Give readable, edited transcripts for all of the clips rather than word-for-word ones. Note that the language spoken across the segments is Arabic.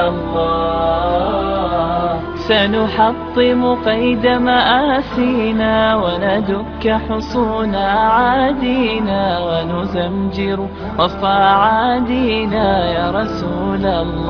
الله. سنحطم قيد مآسينا وندك حصون عادينا ونزمجر وسط عادينا يا رسول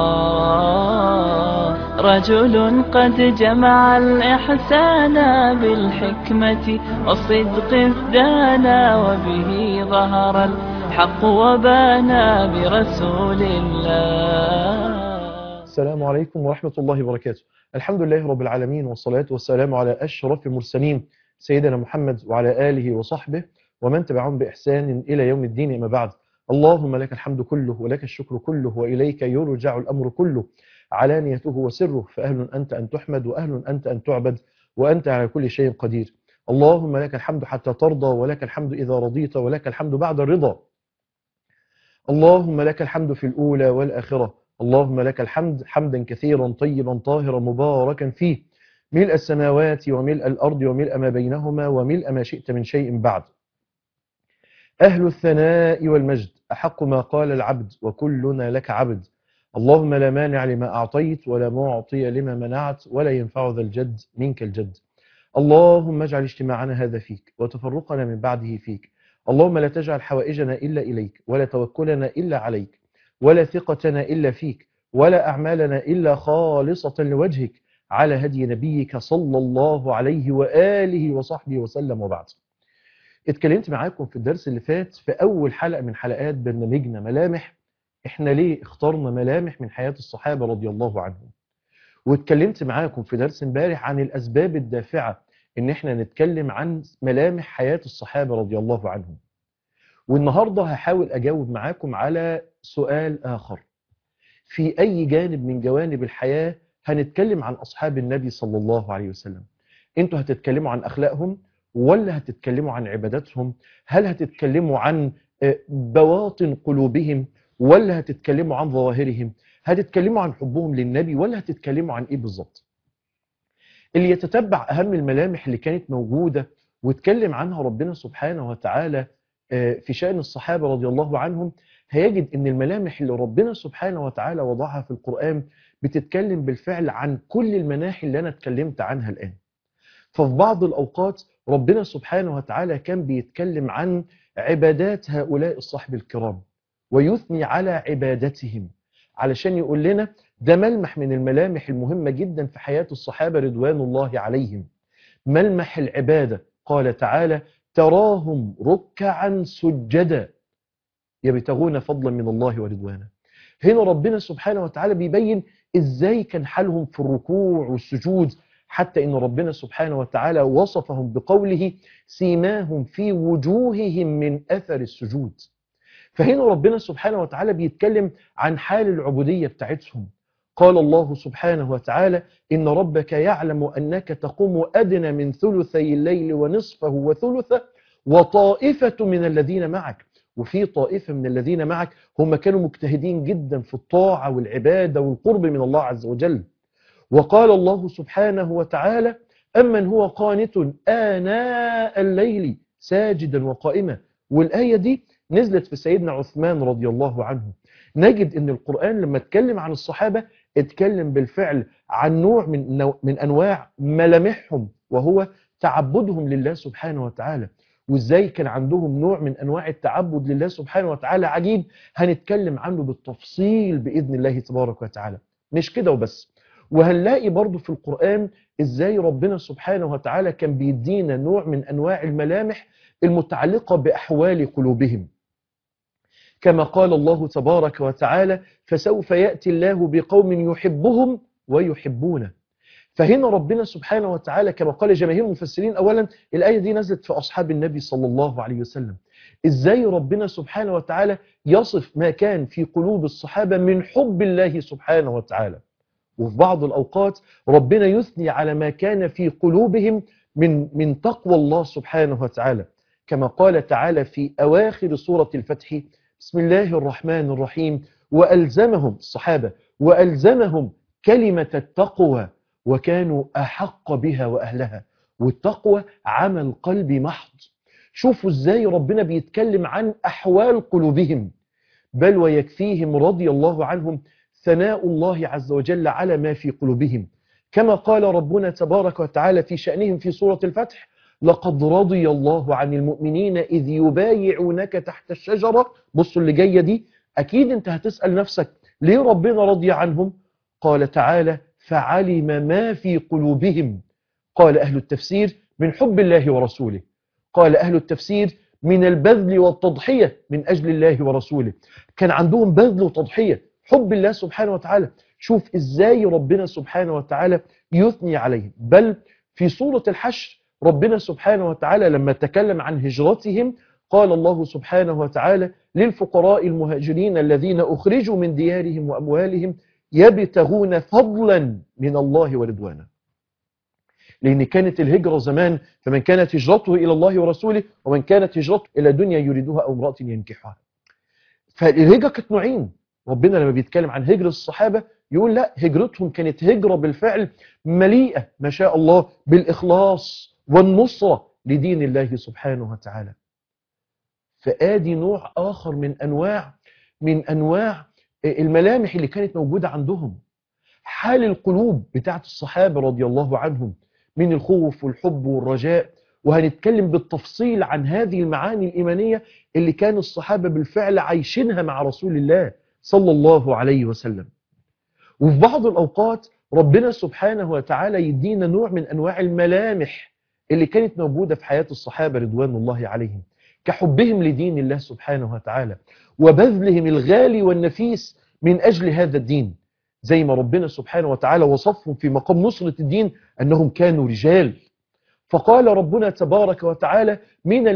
الله. رجل قد جمع الإحسان بالحكمة والصدق ازدانا وبه ظهر الحق وبانا برسول الله. السلام عليكم ورحمة الله وبركاته. الحمد لله رب العالمين، والصلاة والسلام على أشرف المرسلين سيدنا محمد وعلى آله وصحبه ومن تبعهم بإحسان إلى يوم الدين. أما بعد، اللهم لك الحمد كله ولك الشكر كله وإليك يرجع الأمر كله، علانيته وسره، فأهل أنت أن تحمد وأهل أنت أن تعبد وأنت على كل شيء قدير. اللهم لك الحمد حتى ترضى، ولك الحمد إذا رضيت، ولك الحمد بعد الرضا. اللهم لك الحمد في الأولى والآخرة. اللهم لك الحمد حمدا كثيرا طيبا طاهرا مباركا فيه، ملء السماوات وملء الأرض وملء ما بينهما وملء ما شئت من شيء بعد. أهل الثناء والمجد أحق ما قال العبد وكلنا لك عبد. اللهم لا مانع لما أعطيت ولا معطي لما منعت ولا ينفع ذا الجد منك الجد. اللهم اجعل اجتماعنا هذا فيك وتفرقنا من بعده فيك. اللهم لا تجعل حوائجنا إلا إليك، ولا توكلنا إلا عليك، ولا ثقتنا إلا فيك، ولا أعمالنا إلا خالصة لوجهك، على هدي نبيك صلى الله عليه وآله وصحبه وسلم. وبعد، اتكلمت معاكم في الدرس اللي فات في أول حلقة من حلقات برنامجنا ملامح. احنا ليه اخترنا ملامح من حياة الصحابة رضي الله عنهم، واتكلمت معاكم في درس امبارح عن الأسباب الدافعة ان احنا نتكلم عن ملامح حياة الصحابة رضي الله عنهم. والنهاردة هحاول أجاوب معاكم على سؤال آخر: في أي جانب من جوانب الحياة هنتكلم عن أصحاب النبي صلى الله عليه وسلم؟ أنتوا هتتكلموا عن أخلاقهم ولا هتتكلموا عن عباداتهم؟ هل هتتكلموا عن بواطن قلوبهم ولا هتتكلموا عن ظواهرهم؟ هتتكلموا عن حبهم للنبي ولا هتتكلموا عن إيه بالظبط؟ اللي يتتبع أهم الملامح اللي كانت موجودة واتكلم عنها ربنا سبحانه وتعالى في شأن الصحابة رضي الله عنهم، هيجد ان الملامح اللي ربنا سبحانه وتعالى وضعها في القرآن بتتكلم بالفعل عن كل المناحي اللي انا اتكلمت عنها الآن. ففي بعض الأوقات ربنا سبحانه وتعالى كان بيتكلم عن عبادات هؤلاء الصحب الكرام ويثني على عبادتهم، علشان يقول لنا ده ملمح من الملامح المهمة جدا في حياة الصحابة رضوان الله عليهم، ملمح العبادة. قال تعالى: تراهم ركعا سجدا يبتغون فضلا من الله ورضوانا. هنا ربنا سبحانه وتعالى بيبين ازاي كان حالهم في الركوع والسجود، حتى ان ربنا سبحانه وتعالى وصفهم بقوله: سيماهم في وجوههم من اثر السجود. فهنا ربنا سبحانه وتعالى بيتكلم عن حال العبودية بتاعتهم. قال الله سبحانه وتعالى: إن ربك يعلم أنك تقوم أدنى من ثلثي الليل ونصفه وثلثه وطائفة من الذين معك. وفي طائفة من الذين معك هم كانوا مجتهدين جدا في الطاعة والعبادة والقرب من الله عز وجل. وقال الله سبحانه وتعالى: أمن هو قانت آناء الليل ساجدا وقائما. والآية دي نزلت في سيدنا عثمان رضي الله عنه. نجد ان القرآن لما اتكلم عن الصحابة اتكلم بالفعل عن نوع من انواع ملامحهم، وهو تعبدهم لله سبحانه وتعالى، وازاي كان عندهم نوع من انواع التعبد لله سبحانه وتعالى عجيب، هنتكلم عنه بالتفصيل بإذن الله تبارك وتعالى. مش كده وبس، وهنلاقي برضو في القرآن ازاي ربنا سبحانه وتعالى كان بيدينا نوع من انواع الملامح المتعلقة بأحوال قلوبهم، كما قال الله تبارك وتعالى: فسوف يأتي الله بقوم يحبهم ويحبونه. فهنا ربنا سبحانه وتعالى كما قال جماهير المفسرين، أولا الآية دي نزلت في أصحاب النبي صلى الله عليه وسلم، إزاي ربنا سبحانه وتعالى يصف ما كان في قلوب الصحابة من حب الله سبحانه وتعالى. وفي بعض الأوقات ربنا يثني على ما كان في قلوبهم من تقوى الله سبحانه وتعالى، كما قال تعالى في أواخر سورة الفتح: بسم الله الرحمن الرحيم: وألزمهم الصحابة وألزمهم كلمة التقوى وكانوا أحق بها وأهلها. والتقوى عمل قلبي محض. شوفوا ازاي ربنا بيتكلم عن أحوال قلوبهم. بل ويكفيهم رضي الله عنهم ثناء الله عز وجل على ما في قلوبهم، كما قال ربنا تبارك وتعالى في شأنهم في سورة الفتح: لقد رضي الله عن المؤمنين إذ يبايعونك تحت الشجرة. بصوا اللي جاية دي، أكيد أنت هتسأل نفسك ليه ربنا رضي عنهم؟ قال تعالى: فعلم ما في قلوبهم. قال أهل التفسير: من حب الله ورسوله. قال أهل التفسير: من البذل والتضحية من أجل الله ورسوله. كان عندهم بذل وتضحية، حب الله سبحانه وتعالى. شوف إزاي ربنا سبحانه وتعالى يثني عليهم. بل في سورة الحشر ربنا سبحانه وتعالى لما تكلم عن هجرتهم قال الله سبحانه وتعالى: للفقراء المهاجرين الذين أخرجوا من ديارهم وأموالهم يبتغون فضلا من الله ورضوانه. لأن كانت الهجرة زمان، فمن كانت هجرته إلى الله ورسوله ومن كانت هجرته إلى دنيا يريدها أو امرأة ينكحها. فالهجرة كانت نوعين. ربنا لما بيتكلم عن هجرة الصحابة يقول لا، هجرتهم كانت هجرة بالفعل مليئة ما شاء الله بالإخلاص والنصرة لدين الله سبحانه وتعالى. فآدي نوع آخر من أنواع الملامح اللي كانت موجودة عندهم. حال القلوب بتاعت الصحابة رضي الله عنهم من الخوف والحب والرجاء. وهنتكلم بالتفصيل عن هذه المعاني الإيمانية اللي كان الصحابة بالفعل عايشينها مع رسول الله صلى الله عليه وسلم. وفي بعض الأوقات ربنا سبحانه وتعالى يدينا نوع من أنواع الملامح اللي كانت موجودة في حياة الصحابة رضوان الله عليهم، كحبهم لدين الله سبحانه وتعالى وبذلهم الغالي والنفيس من أجل هذا الدين. زي ما ربنا سبحانه وتعالى وصفهم في مقام نصرة الدين أنهم كانوا رجال. فقال ربنا تبارك وتعالى: من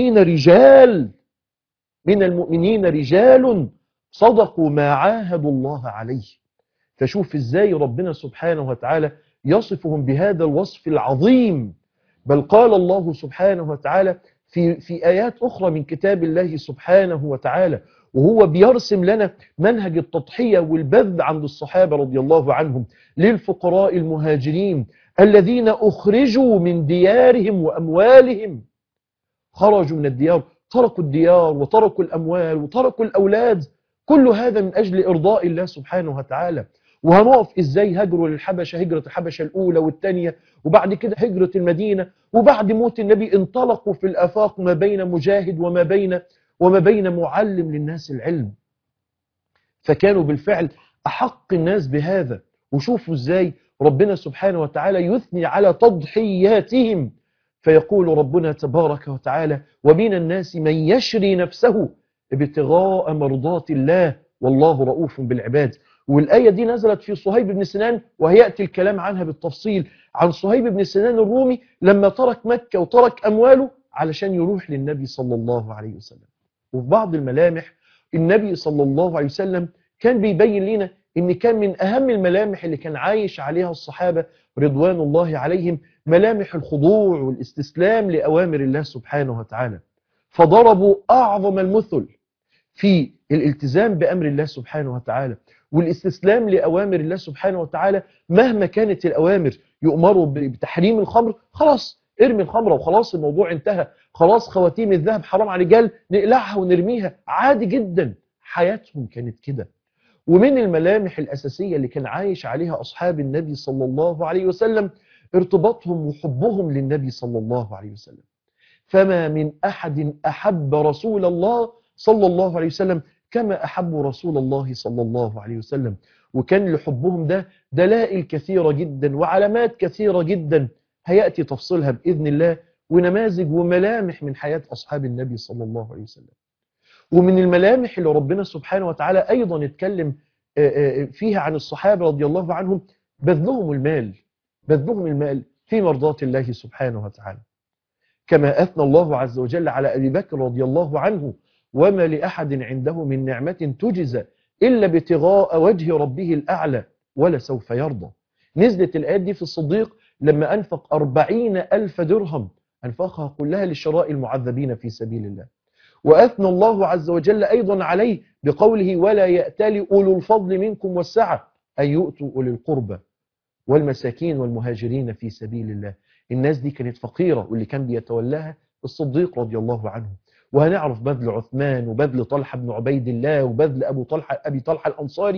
المؤمنين رجال صدقوا ما عاهدوا الله عليه. فشوف ازاي ربنا سبحانه وتعالى يصفهم بهذا الوصف العظيم. بل قال الله سبحانه وتعالى في آيات أخرى من كتاب الله سبحانه وتعالى وهو بيرسم لنا منهج التضحية والبذل عند الصحابة رضي الله عنهم: للفقراء المهاجرين الذين أخرجوا من ديارهم وأموالهم. خرجوا من الديار، تركوا الديار وتركوا الأموال وتركوا الأولاد، كل هذا من أجل إرضاء الله سبحانه وتعالى. وهنقف إزاي هجروا للحبشة، هجرة الحبشة الأولى والثانية، وبعد كده هجرة المدينة، وبعد موت النبي انطلقوا في الآفاق ما بين مجاهد وما بين معلم للناس العلم. فكانوا بالفعل أحق الناس بهذا. وشوفوا إزاي ربنا سبحانه وتعالى يثني على تضحياتهم. فيقول ربنا تبارك وتعالى: ومن الناس من يشري نفسه ابتغاء مرضات الله والله رؤوف بالعباد. والآية دي نزلت في صهيب بن سنان، وهيأتي الكلام عنها بالتفصيل عن صهيب بن سنان الرومي لما ترك مكة وترك أمواله علشان يروح للنبي صلى الله عليه وسلم. وفي بعض الملامح النبي صلى الله عليه وسلم كان بيبين لنا إن كان من أهم الملامح اللي كان عايش عليها الصحابة رضوان الله عليهم ملامح الخضوع والاستسلام لأوامر الله سبحانه وتعالى. فضربوا أعظم المثل في الالتزام بأمر الله سبحانه وتعالى والاستسلام لأوامر الله سبحانه وتعالى مهما كانت الأوامر. يؤمروا بتحريم الخمر، خلاص ارمي الخمرة وخلاص الموضوع انتهى. خلاص خواتيم الذهب حرام على الرجال، نقلعها ونرميها عادي جدا. حياتهم كانت كده. ومن الملامح الأساسية اللي كان عايش عليها أصحاب النبي صلى الله عليه وسلم ارتباطهم وحبهم للنبي صلى الله عليه وسلم. فما من أحد أحب رسول الله صلى الله عليه وسلم كما أحبوا رسول الله صلى الله عليه وسلم. وكان لحبهم ده دلائل كثيرة جدا وعلامات كثيرة جدا هيأتي تفصيلها بإذن الله، ونماذج وملامح من حياة أصحاب النبي صلى الله عليه وسلم. ومن الملامح اللي ربنا سبحانه وتعالى أيضا اتكلم فيها عن الصحابة رضي الله عنهم بذلهم المال في مرضات الله سبحانه وتعالى. كما أثنى الله عز وجل على أبي بكر رضي الله عنه: وما لأحد عنده من نعمة تجزى إلا ابتغاء وجه ربه الأعلى ولسوف يرضى. نزلت الآيات دي في الصديق لما أنفق 40,000 درهم أنفقها كلها لشراء المعذبين في سبيل الله. وأثنى الله عز وجل أيضا عليه بقوله: ولا يأتل أولو الفضل منكم والسعة أن يؤتوا أولي القربى والمساكين والمهاجرين في سبيل الله. الناس دي كانت فقيرة واللي كان بيتولاها الصديق رضي الله عنه. وهنعرف بذل عثمان وبذل طلحة بن عبيد الله وبذل أبي طلحة الأنصاري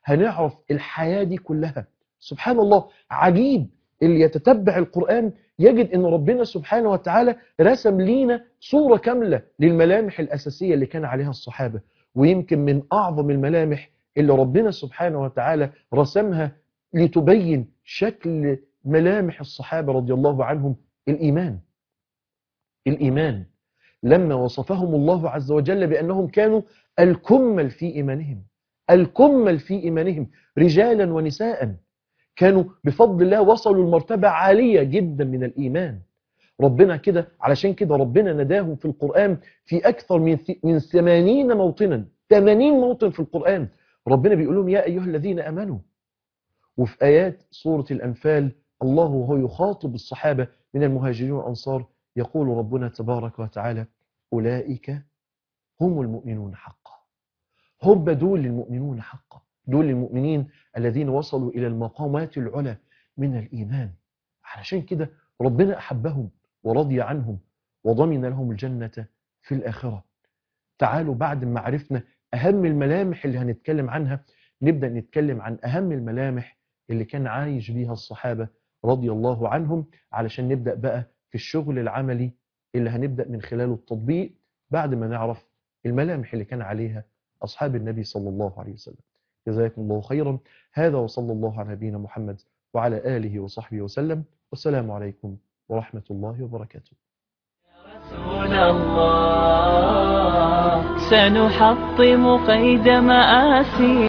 هنعرف الحياة دي كلها. سبحان الله، عجيب اللي يتتبع القرآن يجد أن ربنا سبحانه وتعالى رسم لينا صورة كاملة للملامح الأساسية اللي كان عليها الصحابة. ويمكن من أعظم الملامح اللي ربنا سبحانه وتعالى رسمها لتبين شكل ملامح الصحابة رضي الله عنهم الإيمان. الإيمان لما وصفهم الله عز وجل بأنهم كانوا الكمل في إيمانهم، الكمل في إيمانهم، رجالا ونساء، كانوا بفضل الله وصلوا لمرتبة عالية جدا من الإيمان. ربنا كده، علشان كده ربنا نداهم في القرآن في أكثر من 80 موطنا، 80 موطن في القرآن ربنا بيقول لهم يا أيها الذين أمنوا. وفي آيات سورة الأنفال الله وهو يخاطب الصحابة من المهاجرين والأنصار يقول ربنا تبارك وتعالى أولئك هم المؤمنون حقا. هم دول المؤمنون حقا، دول المؤمنين الذين وصلوا إلى المقامات العلى من الإيمان. علشان كده ربنا أحبهم ورضي عنهم وضمن لهم الجنة في الآخرة. تعالوا بعد ما عرفنا أهم الملامح اللي هنتكلم عنها، نبدأ نتكلم عن أهم الملامح اللي كان عايش بيها الصحابة رضي الله عنهم، علشان نبدأ بقى في الشغل العملي اللي هنبدأ من خلاله التطبيق بعد ما نعرف الملامح اللي كان عليها أصحاب النبي صلى الله عليه وسلم. جزاكم الله خيرا. هذا وصلى الله على نبينا محمد وعلى آله وصحبه وسلم، والسلام عليكم ورحمة الله وبركاته. رسول الله سنحطم قيد مآسي